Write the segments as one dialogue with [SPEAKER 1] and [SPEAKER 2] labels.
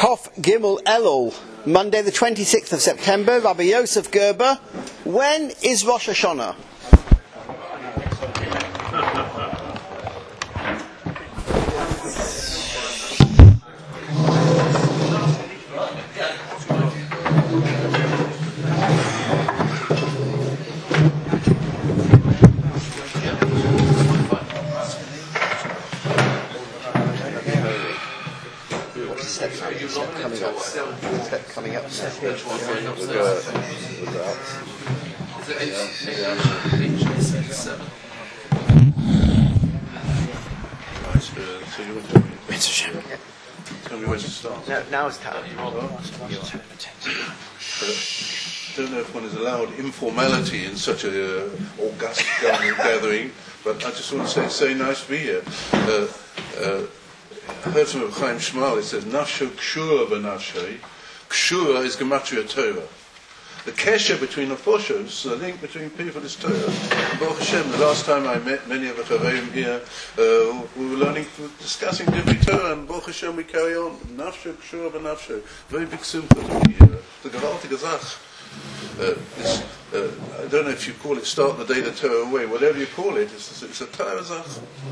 [SPEAKER 1] Kof Gimel Elul, Monday the 26th of September, Rabbi Yosef Gerber. When is Rosh Hashanah? Coming up now.
[SPEAKER 2] Tell me where to start.
[SPEAKER 1] No, now it's time.
[SPEAKER 2] I don't know if one is allowed informality in such a august gathering, but I just want to say it's so nice to be here. I heard from Chaim Shmuel, it says, Nafsho Kshura v'nafshoi. Kshura is Gematria Torah. The kesher between the foshos, the link between people is Torah. Baruch Hashem, the last time I met many of the Chaveim here, we were discussing different Torah, and Baruch Hashem we carry on. Nafsho Kshura v'nafshoi. Very big simcha to be here. The gewaltige Zach. I don't know if you call it start the day the Torah away, whatever you call it, it's a Torah Zach.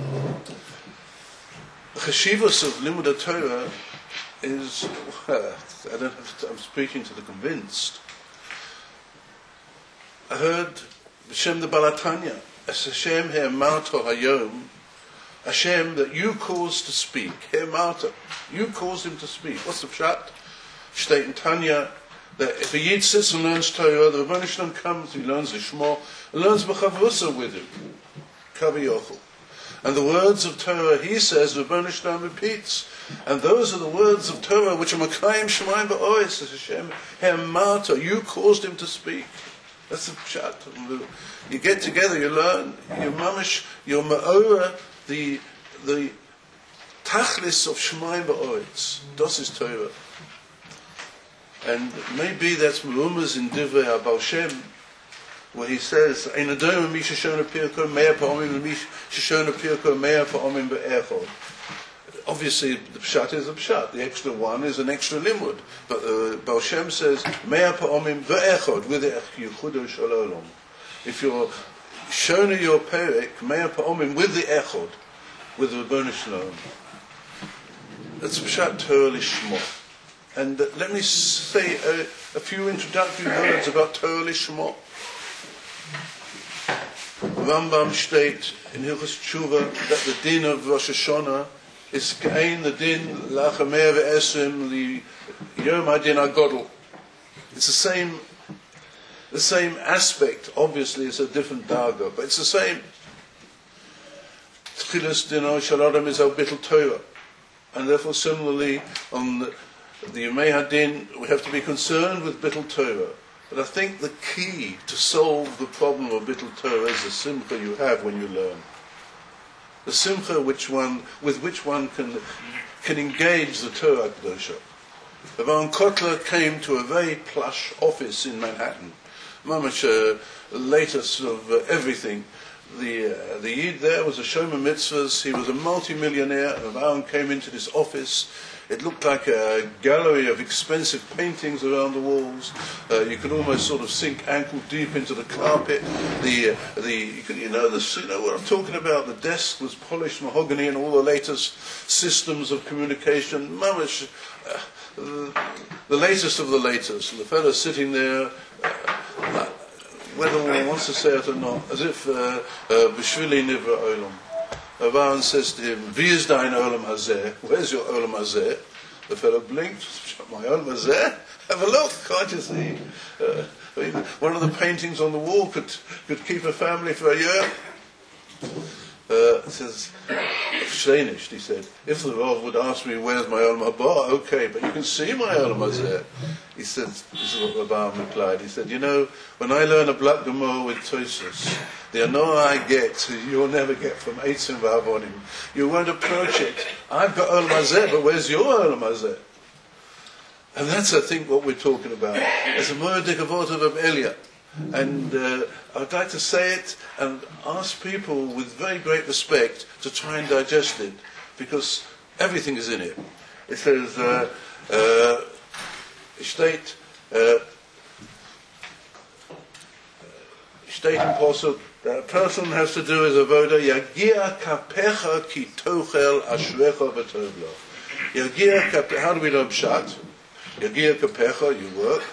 [SPEAKER 2] The cheshivos of Limud Torah is, I'm speaking to the convinced. I heard Hashem the Balatanya, as Hashem He'emarto Hayom, Hashem that you caused to speak, He'emarto, you caused him to speak. What's the pshat? State in Tanya that if a Yid sits and learns Torah, the Rebbeinu Shalom comes, he learns the Shema, and learns B'chavusa with him, Kaviyochel. And the words of Torah, he says, Rebbeinu Shalom repeats. And those are the words of Torah which are Makayim Shemayim Ba'ois, Hashem He'emarto, you caused him to speak. That's the pshat. You get together, you learn, you mamish, you ma'ora, the tachlis of Shemayim Ba'ois. Das is Torah. And maybe that's Merumas in Divrei HaBaal Shem, where he says, Ein Adom mi sheshona pirko mea pa'omim mi sheshona pirko mea pa'omim be'echod. Obviously, the pshat is the pshat. The extra one is an extra limud. But Baal Shem says, mea pa'omim be'echod, with the yichudo shalom. If you're shona your perek, mea pa'omim with the echod, with the Rebbeinu Shalom. That's pshat Torah lishmo. And let me say a few introductory words about Torah lishmo. Rambam state in Hilchos Tshuva that the din of Rosh Hashanah is kein the din lachameh ve'esrim the Yom Hadin HaGodol. It's the same aspect. Obviously, it's a different darga, but it's the same. Tchilas dino shel adam is al bittul Torah, and therefore similarly on the Yomei Hadin we have to be concerned with bittul Torah. But I think the key to solve the problem of bittul Torah is the simcha you have when you learn. The simcha with which one can engage the Torah Kedosha. Aaron Kotler came to a very plush office in Manhattan. Mamash, the latest of everything. The Yid there was a Shomer Mitzvahs. He was a multi-millionaire. Aaron came into this office. It looked like a gallery of expensive paintings around the walls. You could almost sort of sink ankle deep into the carpet. You know what I'm talking about. The desk was polished mahogany and all the latest systems of communication. Mamash, the latest of the latest. And the fellow sitting there, whether one wants to say it or not, as if B'shvili Nivra Olam. Aaron says to him, V'yiz dein Olam Hazeh? Where's your Olam Hazeh? The fellow blinked. My Olam Hazeh? Have a look, can't you see? One of the paintings on the wall could keep a family for a year. It says, Shleinish, he said, if the Rav would ask me where's my Olam Haba, okay, but you can see my Olam Hazeh. He said, this is what Rabban replied, he said, you know, when I learn a Black Gemara with Tosos, the Anoah I get, you'll never get from Eitzim V'Avonim. You won't approach it. I've got Olam Hazeh, but where's your Olam Hazeh? And that's, I think, what we're talking about. It's a Moedik Avot of Elia. And I'd like to say it and ask people with very great respect to try and digest it, because everything is in it. It says, steht in Posuk, that a person has to do his avoda, Yagia kapecha ki tochel ashrecha v'tovlo. Yagia kapecha, how do we learn pshat? Yagia kapecha, you work.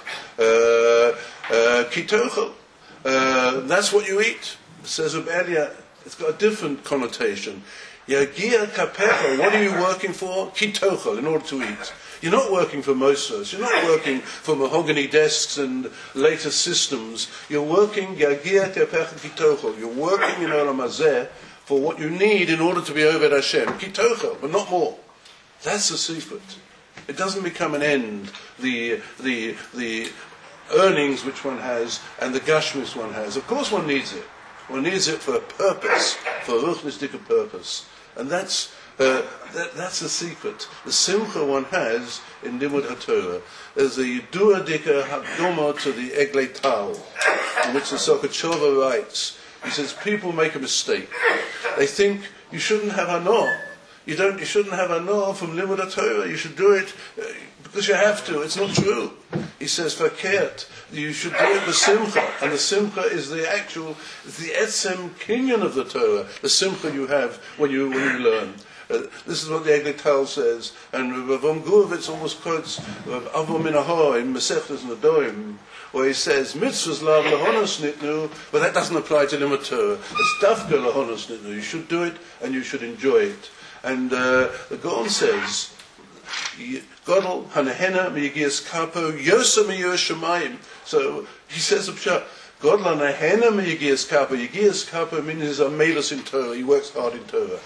[SPEAKER 2] Ki tochel, that's what you eat. Says Reb Elia, it's got a different connotation. Yagia kapecha, what are you working for? Ki tochel, in order to eat. You're not working for Mossos. You're not working for mahogany desks and later systems. You're working Yagia Tepecha Kitochel. You're working in Olam Hazeh for what you need in order to be Oved Hashem. Kitochel, but not more. That's the secret. It doesn't become an end. The earnings which one has and the gashmis one has. Of course, one needs it. One needs it for a purpose, for a ruchnistic purpose, and that's the secret. The simcha one has in Limud HaTorah is the duadika hadoma to the Eglei Tal, in which the Sokachova writes. He says people make a mistake. They think you shouldn't have hanor. You shouldn't have hanor from Limud HaTorah. You should do it because you have to. It's not true. He says verkehrt. You should do it with simcha, and the simcha is the etzem kinyan of the Torah. The simcha you have when you learn. This is what the Eglei Tal says, and Rav Gurovitz almost quotes Avon Minahor in Masechtas Nedoim, where he says mitzvahs lav lahonos nitnu, but that doesn't apply to Limud Torah. It's dafka lahonos nitnu. You should do it and you should enjoy it. And the Gaon says, Godel hanehena miyigias kapo yosa miyoshamayim. So he says Godel hanehena miyigias kapo. Yigias kapo means he's a melus in Torah. He works hard in Torah.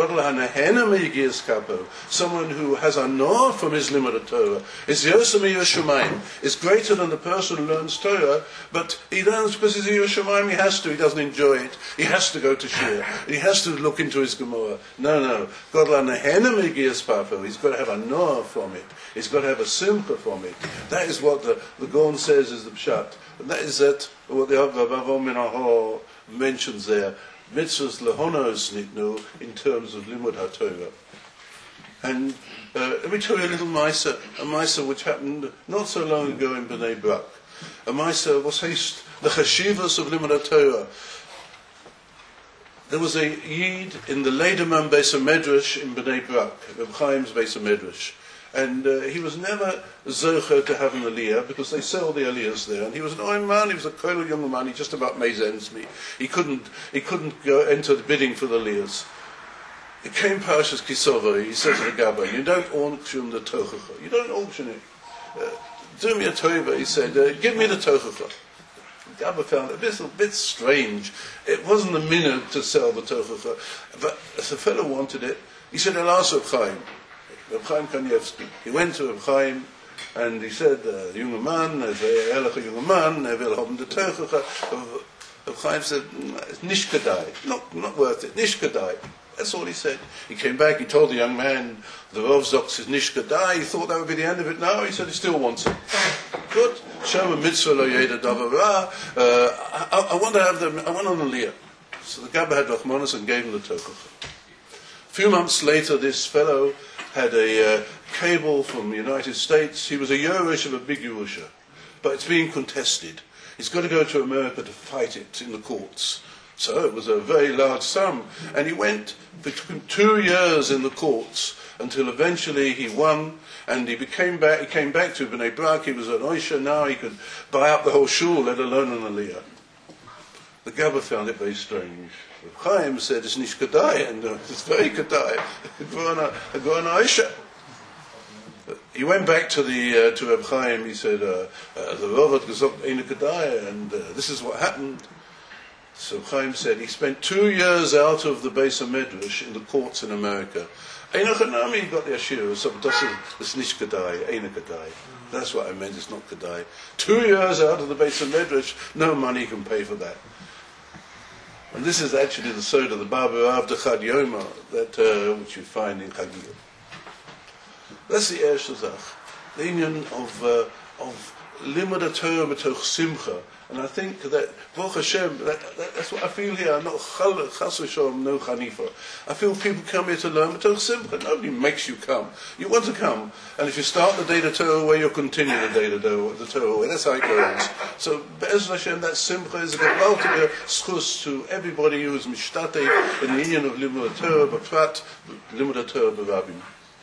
[SPEAKER 2] Someone who has a no from his limud Torah is Yosem Yerushalayim, is greater than the person who learns Torah, but he learns because he's Yerushalayim, he has to, he doesn't enjoy it, he has to go to Shir, he has to look into his Gemara. No. He's got to have a no from it, he's got to have a simcha from it. That is what the Gaon says is the pshat. And that is what the Avon Minahor mentions there. Mitzvahs lehonos nitnu in terms of limud haTorah. And let me tell you a little Maisa which happened not so long ago in Bnei Brak. A Maisa was the chashivas of limud haTorah. There was a yid in the Leiderman Beis HaMedrash in Bnei Brak, Reb Chaim's Beis HaMedrash. And he was never zocher to have an aliyah because they sell the aliyahs there. And he was an old man, he was a koil young man, he just about made ends meet. He couldn't go enter the bidding for the aliyahs. It came Parashas Kisova, he says to the Gabbai, you don't auction the tochacha, you don't auction it. Do me a tova, he said, give me the tochacha. The Gabbai found it a bit strange. It wasn't a minute to sell the tochacha, but if the fellow wanted it, he said, I'll ask Reb Chaim. Reb Chaim Kanievsky. He went to Reb Chaim and he said, "Junge man, ehrlicher junge man, will haben the Teuchacha." Reb Chaim said, "It's nicht kedai, not worth it, nicht kedai." That's all he said. He came back, he told the young man, the Rav Zox is nicht kedai. He thought that would be the end of it. No, he said he still wants it. Good. Show a mitzvah lo yeda davara. I want to have them. I want an aliyah. So the Gabbai had Rachmanis and gave him the Teuchacha. A few months later, this fellow had a cable from the United States. He was a Yerush of a big Yerusha, but it's being contested. He's got to go to America to fight it in the courts. So it was a very large sum, and he went. It took him 2 years in the courts until eventually he won, and he came back to Bnei Brak. He was an Oisha. Now he could buy up the whole shul, let alone an aliyah. The Gabbai found it very strange. Reb Chaim said it's nicht kedai, and it's very kedai. Go on Aisha. He went back to Reb Chaim. He said the Rav had gesagt eine kedai, and this is what happened. So Reb Chaim said he spent 2 years out of the Beis HaMedrash in the courts in America. Eine Chanami, he got the ashir. So das ist nicht kedai, eine kedai. That's what I meant. It's not kedai. 2 years out of the Beis HaMedrash, no money can pay for that. And this is actually the Sod of the Baba Rav de Chad Yoma, which you find in Chagiyah. That's the Erste Zach, the union of Limud HaTorah b'toch simcha, And I think that, Baruch Hashem, that's what I feel here. I'm not chas v'shalom, no chanifa. I feel people come here to learn, but don't simcha. Nobody makes you come. You want to come. And if you start the day to Torah way, you'll continue the day to the Torah way. That's how it goes. So, Be'ez Hashem, that simcha is a gewaltige schus to everybody who is mishtatei in the union of Limud Torah, b'prat, Limud Torah b'rabim.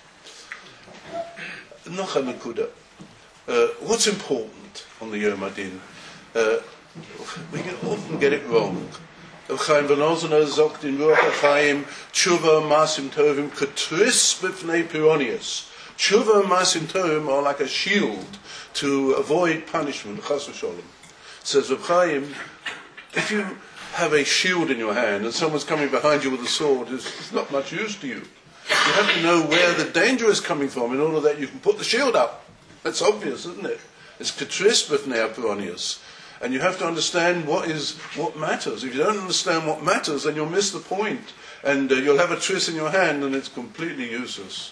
[SPEAKER 2] Noch a nekuda. What's important on the Yom Adin? We can often get it wrong. Chaim ben Ozener sagt in Ruach HaChaim, Tshuva Masim Tovim Ketris B'fnei Pironius. Tshuva and Masim Tovim are like a shield to avoid punishment. Chas v'sholem. Says Reb Chaim, if you have a shield in your hand and someone's coming behind you with a sword, it's not much use to you. You have to know where the danger is coming from in order that you can put the shield up. That's obvious, isn't it? It's Ketris B'fnei Pironius. And you have to understand what matters. If you don't understand what matters, then you'll miss the point. And you'll have a tris in your hand and it's completely useless.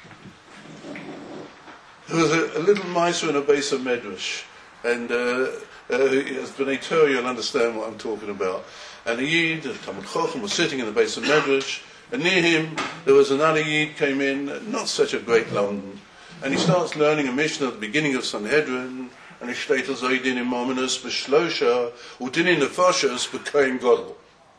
[SPEAKER 2] There was a little miser in a base of Medrash. And as B'nai Torah, you'll understand what I'm talking about. And a Yid, Talmud Chochem, was sitting in the base of Medrash. And near him, there was another Yid came in, not such a great London. And he starts learning a Mishnah at the beginning of Sanhedrin. And he steht so din in Mominus b'shlosha udin in the Nefashos b'kohen Gadol.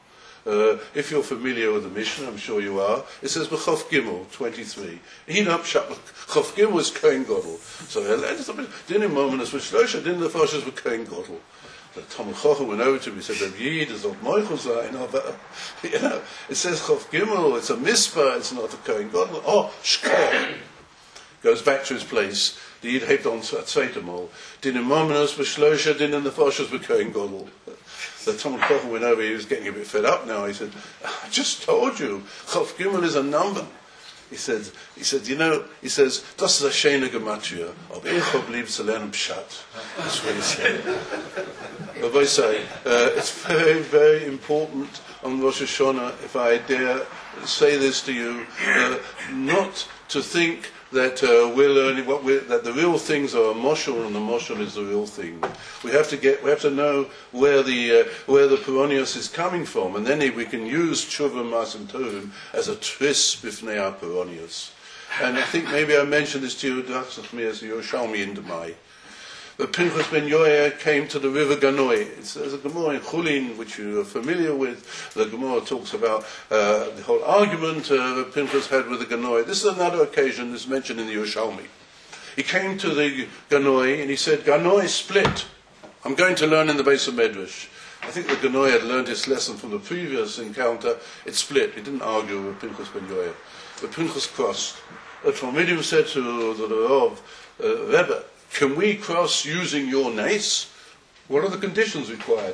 [SPEAKER 2] If you're familiar with the Mishnah, I'm sure you are, it says b'chof Gimel 23. Hin upshot chof Gimel is kohen Gadol. So din in Mominus b'shlosha din in the Nefashos b'kohen Gadol. The Talmud Chochem went over to him. He said, "Reb Yid is not moichel zayin, but it says chof Gimel. It's a mispah. It's not a kohen Gadol. Oh, shkar." Goes back to his place. The Yid hebt on Tzeitamol. Din in Mominus b'shlosha, din in the Nefashos b'kohen Gadol. The Talmud Chochem went over. He was getting a bit fed up now. He said, "I just told you, Chof Gimel is a number." He said, he says, "Das ist a shene gematria. Ob ich hab lieb zu lernen pshat." That's what he said. But I say, it's very, very important on Rosh Hashanah, if I dare say this to you, not to think that we're learning that the real things are a moshel and the moshel is the real thing. We have to know where the Pironius is coming from, and then we can use Tshuva Masim Tovim as a tris b'fnei our Pironius. And I think maybe I mentioned this to you, as you shall me in Demai. But Pinchas ben Yoel came to the river Ganoi. There's a Gemara in Chulin, which you are familiar with. The Gemara talks about the whole argument that Pinchas had with the Ganoi. This is another occasion that's mentioned in the Yerushalmi. He came to the Ganoi and he said, "Ganoi split. I'm going to learn in the base of Medrash." I think the Ganoi had learned his lesson from the previous encounter. It split. He didn't argue with Pinchas ben Yoel. But Pinchas crossed. The Talmidim said to the Rav, "Rebbe, can we cross using your nace? What are the conditions required?"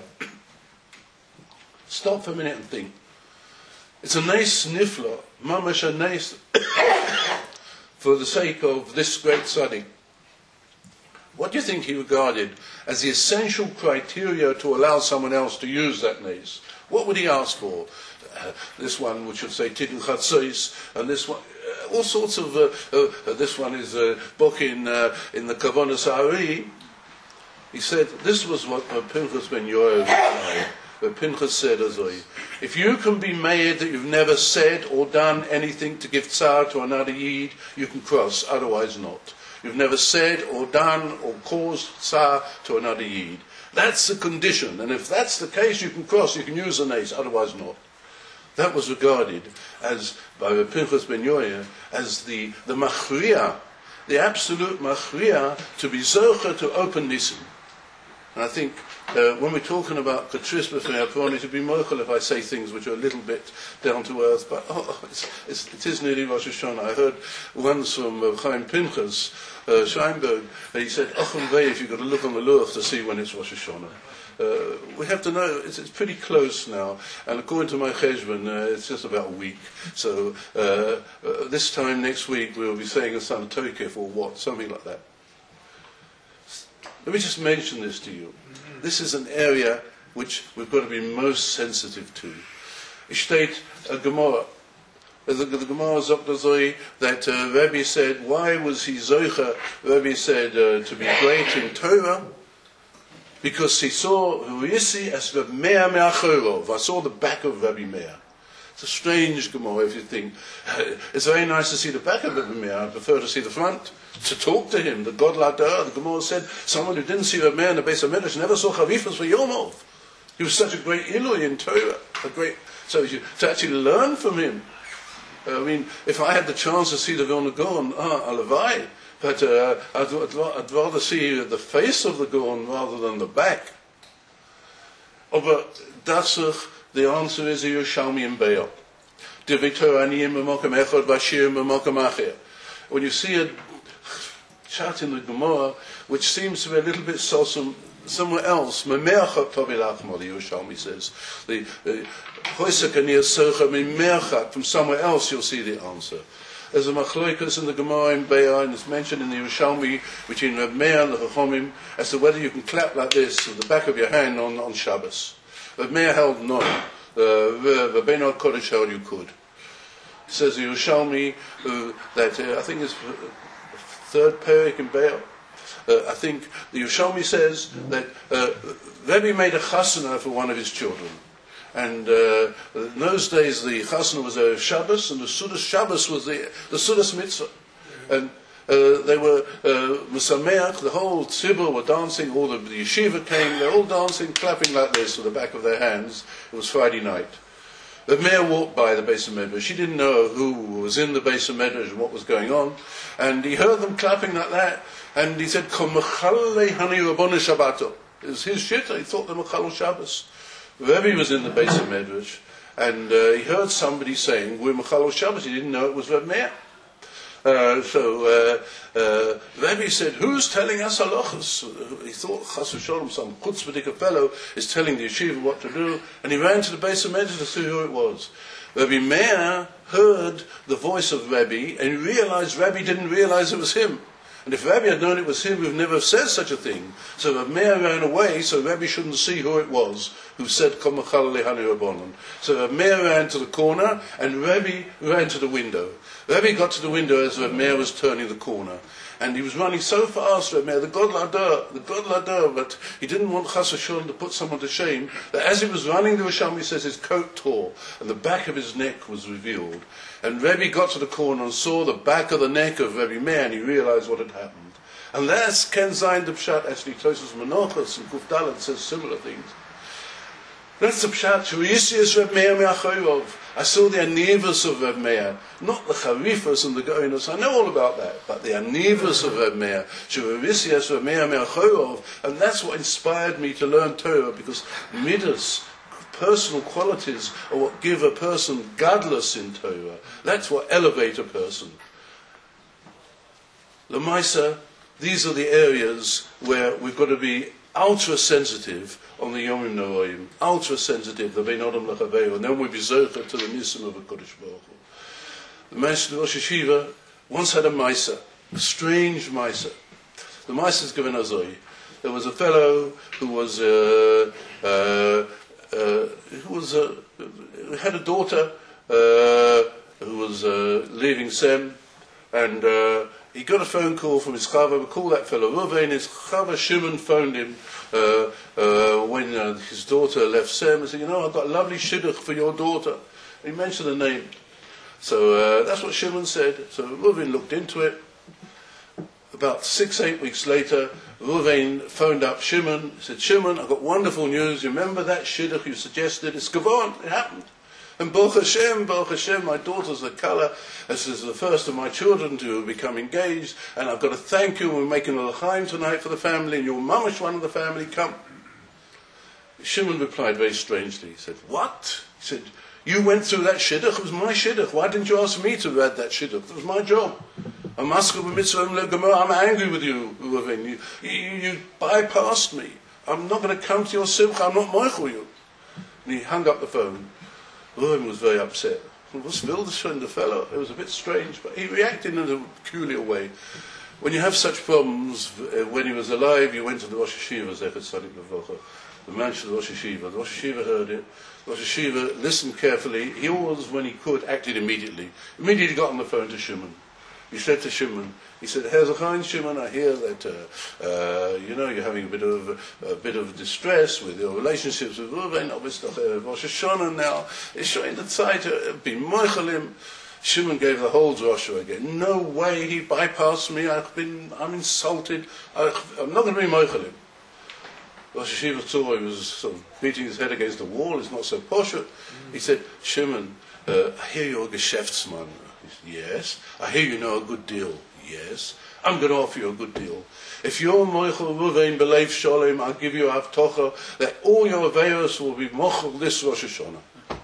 [SPEAKER 2] Stop for a minute and think. It's a nace nifla, mamash a nace, for the sake of this great tzaddik. What do you think he regarded as the essential criteria to allow someone else to use that nace? What would he ask for? This one, which would say Tikkun Chatzos, and this one, all sorts of. This one is book in the Kavonas Ari. He said this was what Pinchas ben Yoel replied. But Pinchas said, "If you can be made that you've never said or done anything to give tsar to another yid, you can cross. Otherwise, not. You've never said or done or caused tsar to another yid. That's the condition. And if that's the case, you can cross. You can use the nace. Otherwise, not." That was regarded as, by Pinchas ben Yoel, as the machriya, the absolute machriya, to be zocher to open nisim. And I think when we're talking about Ketris b'fnei Pironi, to be mochel if I say things which are a little bit down to earth, but it is nearly Rosh Hashanah. I heard once from Chaim Pinchas Scheinberg, he said, "Ochem ve'if, you've got to look on the luach to see when it's Rosh Hashanah." We have to know it's pretty close now, and according to my cheshbon, it's just about a week. So this time next week we'll be saying a San Tokef or what, something like that. Let me just mention this to you. This is an area which we've got to be most sensitive to. Ich steht a Gemara. The Gemara Zokdazoi that Rebbe said, why was he Zocha? Rebbe said to be great in Torah. because he saw Huisi as Reb Meir Me'achorov. I saw the back of Rabbi Meir. It's a strange Gemara if you think. It's very nice to see the back of Rabbi Meir. I prefer to see the front, to talk to him. The God Ladar, the Gemara said, someone who didn't see Rabbi Meir in the Beis HaMedrash never saw Chavifas for Yomov. He was such a great Ilui in Torah. To actually learn from him. I mean, if I had the chance to see the Vilna Gaon, alavai. But I'd rather see the face of the Gaon rather than the back. But Datzach, the answer is a Yerushalmi in Be'al. When you see a chat in the Gemara, which seems to be a little bit solemn somewhere else, the Yerushalmi says, from somewhere else you'll see the answer. There's a machloikas in the Gemara in Be'al, and it's mentioned in the Yerushalmi between Reb Meir and the Chachomim as to whether you can clap like this with the back of your hand on Shabbos. Reb Meir held no. Rabbeinu Kodesh held you could. It says the Yerushalmi that I think it's third parak in Be'al. I think the Yerushalmi says that Rebbe made a chasana for one of his children. And in those days the chasana was a Shabbos, and the Sudas Shabbos was the Sudas Mitzvah. And they were Musameach, the whole tzibur were dancing, all the yeshiva came, they're all dancing, clapping like this with the back of their hands. It was Friday night. The mayor walked by the Beis HaMedrash. She didn't know who was in the Beis HaMedrash and what was going on. And he heard them clapping like that, and he said, Kom mechalei hani Rabbonu Shabbato. It was his shitta, he thought they were Mechalel Shabbos. Rebbe was in the Beis HaMedrash, and he heard somebody saying, we're Mechalel Shabbos. He didn't know it was Reb Meir. So Rebbe said, who's telling us halachas? He thought Chas v'Sholom, some chutzpahdik fellow, is telling the yeshiva what to do, and he ran to the Beis HaMedrash to see who it was. Rebbe Meir heard the voice of Rebbe, and he realized Rebbe didn't realize it was him. And if Rebbe had known it was him, we'd never have said such a thing. So Rebbe Meir ran away, so Rebbe shouldn't see who it was who said, Kom mechalei hani Rabbanon. So Rebbe Meir ran to the corner, and Rebbe ran to the window. Rebbe got to the window as Rebbe Meir was turning the corner. And he was running so fast, Rebbe Meir, the God Ladar, but he didn't want Chas v'Sholom to put someone to shame, that as he was running, the Yerushalmi says his coat tore, and the back of his neck was revealed. And Rebbe got to the corner and saw the back of the neck of Rebbe Meir, and he realized what had happened. And that's Ken Zayin the Pshat, actually, Tosos Menachos and Kuf Dalet says similar things. That's the Pshat, Shuriyisius Reb Meir Me'achorov. I saw the anivas of Reb Meir, not the charifas and the goinos. I know all about that, but the anivas of Reb Meir, Shuriyisius Reb Meir Me'achorov, and that's what inspired me to learn Torah, because midas, personal qualities, are what give a person gadlus in Torah. That's what elevate a person. L'maisa, these are the areas where we've got to be ultra sensitive on the Yomim Noraim, ultra sensitive, the Bein Adam L'Chaveo, and then we'll be zocher to the Nisim of the Kodesh Baruch Hu. The Master of Rosh Yeshiva once had a Maisa, a strange Maisa. The Maisa is given Azoi. There was a fellow who had a daughter who was leaving Sem, and he got a phone call from his chava. We call that fellow Ruvain. His chava Shimon phoned him when his daughter left Sem and said, I've got a lovely shidduch for your daughter. He mentioned the name. So that's what Shimon said. So Ruvain looked into it. About 6-8 weeks later, Ruvain phoned up Shimon. He said, Shimon, I've got wonderful news. You remember that shidduch you suggested? It's Gavon. It happened. And Baruch Hashem, my daughter's a Kala. This is the first of my children to become engaged. And I've got to thank you. We're making a l'chaim tonight for the family. And your mamash one of the family, come. Shimon replied very strangely. He said, what? He said, you went through that shidduch. It was my shidduch. Why didn't you ask me to read that shidduch? It was my job. I'm angry with you, Reuven. You bypassed me. I'm not going to come to your simcha. I'm not moichel you. And he hung up the phone. Reuven was very upset. What's Wildeshön, the fellow? It was a bit strange, but he reacted in a peculiar way. When you have such problems, when he was alive, you went to the Rosh Yeshiva, Zechet Tzadik Levracha, the mansion of the Rosh Yeshiva. The Rosh Yeshiva heard it. The Rosh Yeshiva listened carefully. He always, when he could, acted immediately. Immediately got on the phone to Shimon. he said to Shimon, he said, Hezekiah, Shimon, I hear that you're having a bit of distress with your relationships with Reuven. Obviously, Rosh Hashanah now is showing the Zeit to be moichelim. Shimon gave the whole Joshua again. No way, he bypassed me. I'm insulted. I'm not going to be moichelim. Rosh Hashiva thought he was sort of beating his head against the wall. It's not so posh. He said, Shimon, I hear you're a Geschäftsmann. He said, yes. I hear you know a good deal. Yes. I'm going to offer you a good deal. If you're Moichel Ruvain Belev Sholem, I'll give you a Haftocha that all your Aveos will be Mochel this Rosh Hashanah.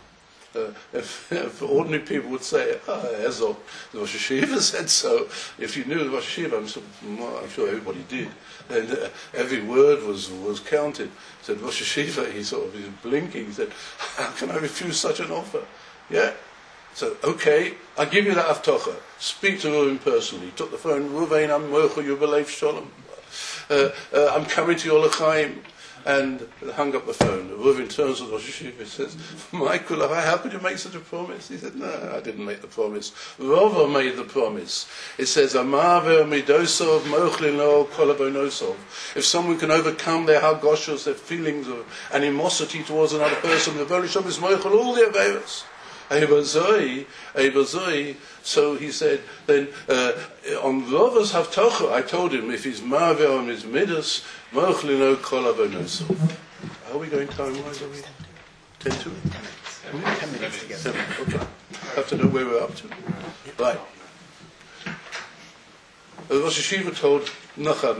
[SPEAKER 2] If ordinary people would say, Ezok, the Rosh Hashiva said so. If you knew the Rosh Hashiva, I'm sure everybody did. And every word was counted. He said, Rosh Hashiva, he was blinking. He said, how can I refuse such an offer? Yeah. So, okay, I'll give you that Haftocha. Speak to Reuven personally. He took the phone, Reuven, I'm Mochel, you belev Sholem. I'm coming to your L'chaim. And hung up the phone. Reuven turns to Rosh Hashiva and says, Michael, how could you make such a promise? He said, no, I didn't make the promise. Rava made the promise. It says, Amaver midosov mochlin lo kolabonosov. If someone can overcome their hargoshos, their feelings of animosity towards another person, the Volishom is mochel all the Averos. So he said, then on Rava's Haftocha, I told him, if he's Maver on his Midas, Mochlino Kolabonosov. Are we going time-wise? Are we 10 to?
[SPEAKER 1] 10 minutes together.
[SPEAKER 2] Okay. Have to know where we're up to. Right. Rosh Hashiva told Nachad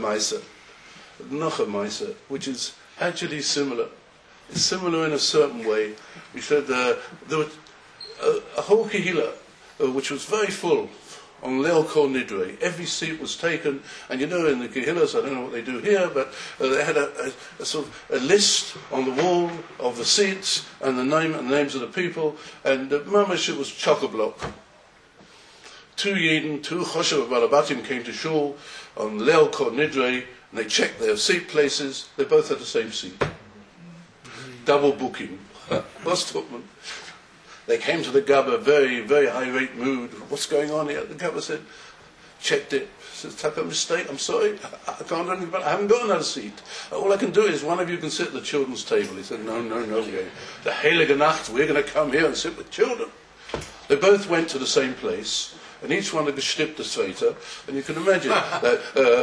[SPEAKER 2] Maisa, which is actually similar. It's similar in a certain way. He said there was a whole kehillah, which was very full, on Leil Kol Nidre. Every seat was taken, and in the kehillahs, I don't know what they do here, but they had a sort of a list on the wall of the seats and the names of the people, and mamash, it was chock-a-block. 2 Yidden, 2 Choshev Balabatim came to shul on Leil Kol Nidre, and they checked their seat places. They both had the same seat. Double booking. What's Tukman? They came to the Gabba, very, very irate mood. What's going on here? The Gabba said, checked it. Said, "Taka mistake, I'm sorry. I can't do anything about it. I haven't got another seat. All I can do is one of you can sit at the children's table." He said, no. The Heilige Nacht, we're going to come here and sit with children. They both went to the same place, and each one had gestippt the Sveita, and you can imagine that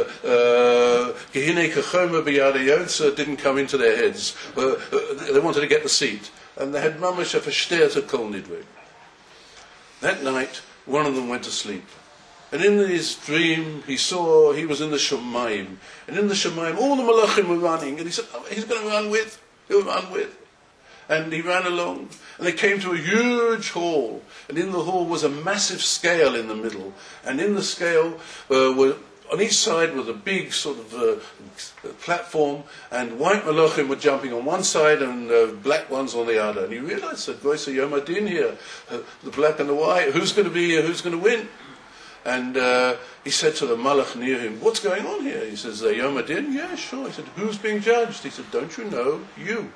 [SPEAKER 2] Gehine Kachoma B'Yadei Yotza didn't come into their heads. They wanted to get the seat. And they had mamash a versteerte Kol Nidre. That night, one of them went to sleep. And in his dream, he was in the Shemayim. And in the Shemayim, all the Malachim were running. And he said, he's going to run with. He'll run with. And he ran along. And they came to a huge hall. And in the hall was a massive scale in the middle. And in the scale on each side was a big sort of platform, and white malachim were jumping on one side and black ones on the other. And he realized that Goysa Yom Adin here, the black and the white, who's going to win? And he said to the malach near him, "What's going on here?" He says, "Yom Adin?" "Yeah, sure." He said, "Who's being judged?" He said, "Don't you know? You."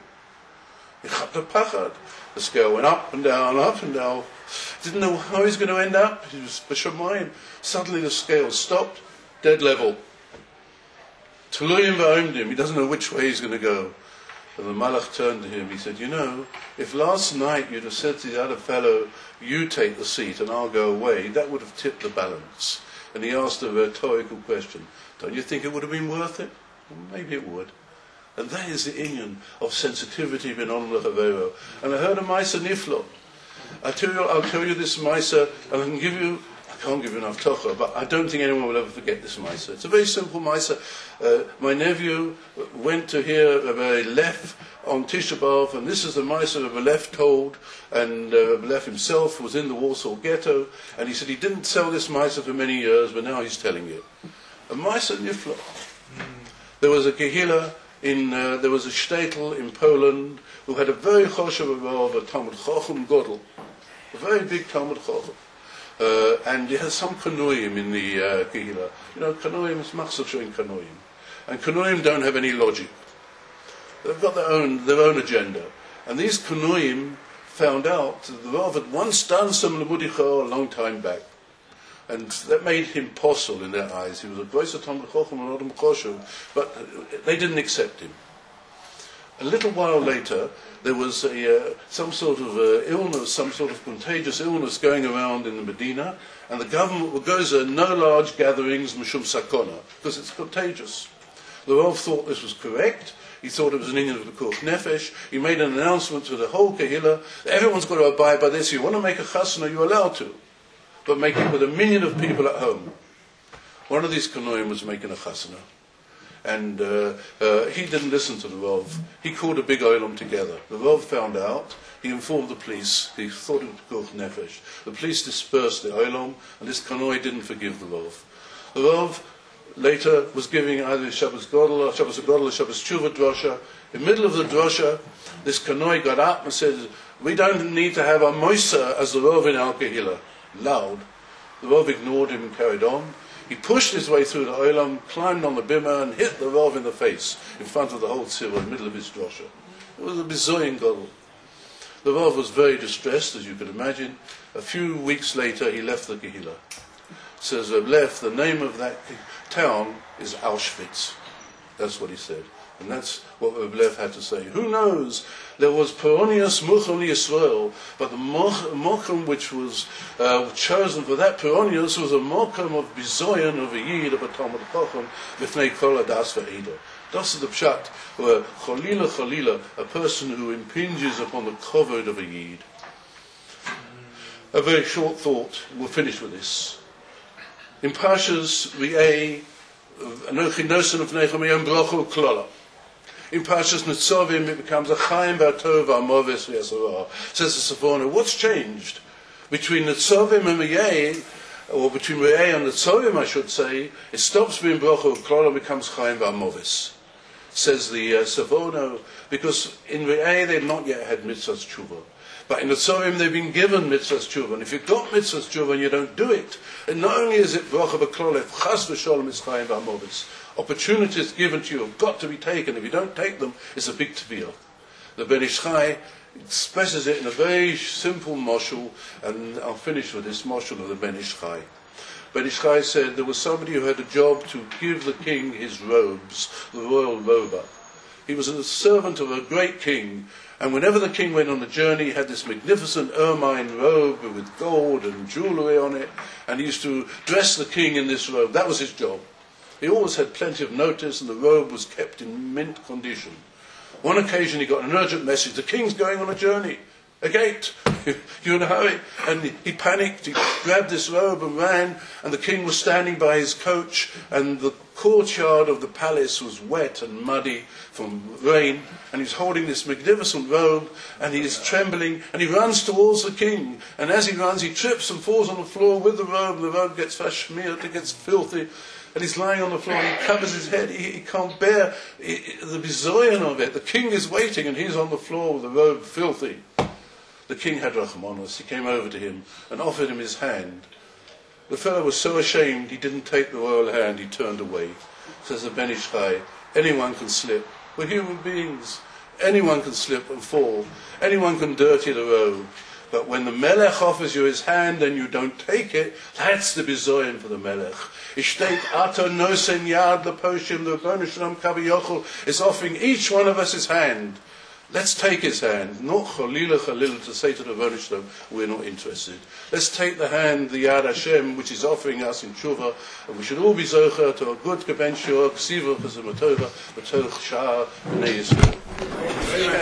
[SPEAKER 2] The scale went up and down, up and down. Didn't know how he was going to end up. He was b'shamayim. Suddenly the scale stopped. Dead level. Tuluyim va'omdim. He doesn't know which way he's going to go. And the malach turned to him. He said, if last night you'd have said to the other fellow, you take the seat and I'll go away, that would have tipped the balance. And he asked a rhetorical question. Don't you think it would have been worth it? Well, maybe it would. And that is the inyan of sensitivity b'non l'chavero. And I heard a Maisa Niflo. I'll tell you this Maisa, and I can't give you enough tocha, but I don't think anyone will ever forget this Maisa. It's a very simple Maisa. My nephew went to hear Rabbi Leff on Tisha B'Av, and this is the Maisa Rabbi Leff told, and Rabbi Leff himself was in the Warsaw Ghetto, and he said he didn't tell this Maisa for many years, but now he's telling it. A Maisa Niflo. There was a kehillah there was a shtetl in Poland who had a very choshev of a Talmud Chacham Godel, a very big Talmud Chacham. And he has some Kanoim in the Kehillah. Kanoim is machzor showing Kanoim. And Kanoim don't have any logic. They've got their own agenda. And these Kanoim found out that the Rav had once done some Lemud Ichor a long time back. And that made him posel in their eyes. He was a groiser Talmid Chacham and Adam Choshev, but they didn't accept him. A little while later, there was some sort of illness, some sort of contagious illness going around in the Medina, and the government goes no large gatherings, mishum sakona, because it's contagious. The Rav thought this was correct. He thought it was an inyan of the Pikuach Nefesh. He made an announcement to the whole Kehillah. Everyone's got to abide by this. You want to make a chasana, you're allowed to. But make it with 1 million of people at home. One of these Kanoim was making a chasana. And he didn't listen to the Rav. He called a big olam together. The Rav found out. He informed the police. He thought it was Pikuach Nefesh. The police dispersed the olam, and this Kanoi didn't forgive the Rav. The Rav later was giving either Shabbos Godel, Shabbos Tshuva drosha. In the middle of the drosha, this Kanoi got up and said, "We don't need to have a moisa as the Rav in Al Kehillah." Loud. The Rav ignored him and carried on. He pushed his way through the olam, climbed on the bimah, and hit the Rav in the face in front of the whole tzivah in the middle of his drosha. It was a bizoyin gadol. The Rav was very distressed, as you can imagine. A few weeks later, he left the Kehillah. Says Reb Lev, the name of that town is Auschwitz. That's what he said. And that's what Reb Lev had to say. Who knows? There was Peronius Mucham Yisrael, but the Mocham which was chosen for that Peronius was a Mocham of Bizoyan of a Yid of a Talmid Chacham B'fnei Kol Adas V'Eda. Das is the pshat, where Chalila, a person who impinges upon the kovod of a Yid. A very short thought, we'll finish with this. In Parshas Re'eh, Anochi Nosen of Nechemiyam Brochu Klola. In Parshas Netzovim, it becomes a Chaim B'Tov Amoves V'Yasarah. Says the Sephona, what's changed between Netzovim and Re'eh, or between Re'eh and Netzovim, I should say? It stops being Brochu Klola and becomes Chaim B'Amoves. Says the Sephona, because in Re'eh they've not yet had Mitzvahs Tshuva. But in the Tzorim they've been given mitzvahs tshuva, and if you've got mitzvahs tshuva and you don't do it, and not only is it bracha b'klolef, chas v'sholem is chayim v'amovis, opportunities given to you have got to be taken. If you don't take them, it's a big tviyah. The Ben Ish Chai expresses it in a very simple moshul, and I'll finish with this moshul of the Ben Ish Chai. Ben Ish Chai said there was somebody who had a job to give the king his robes, the royal roba. He was a servant of a great king, and whenever the king went on a journey, he had this magnificent ermine robe with gold and jewellery on it, and he used to dress the king in this robe. That was his job. He always had plenty of notice, and the robe was kept in mint condition. One occasion he got an urgent message, the king's going on a journey, a gate, you're in a hurry. And he panicked, he grabbed this robe and ran, and the king was standing by his coach, and the courtyard of the palace was wet and muddy from rain, and he's holding this magnificent robe, and he's trembling, and he runs towards the king, and as he runs he trips and falls on the floor with the robe gets fashmiert, it gets filthy, and he's lying on the floor, and he covers his head, he can't bear the bizoyan of it. The king is waiting, and he's on the floor with the robe filthy. The king had Rachmanos. He came over to him and offered him his hand. The fellow was so ashamed he didn't take the royal hand, he turned away. Says the Ben Ish Chai, anyone can slip. We're human beings. Anyone can slip and fall. Anyone can dirty the robe. But when the Melech offers you his hand and you don't take it, that's the bizoyan for the Melech. Ishtek ato nosen yad leposhim, the Rebbeinu Shalom Kaviyochel is offering each one of us his hand. Let's take his hand, not chalila to say to the Rebbeinu Shalom, we're not interested. Let's take the hand, the Yad Hashem, which is offering us in tshuva, and we should all be zocher to a good gebenshur, ksiva, chazimatova, b'torach sha'ar, b'nei Yisrael.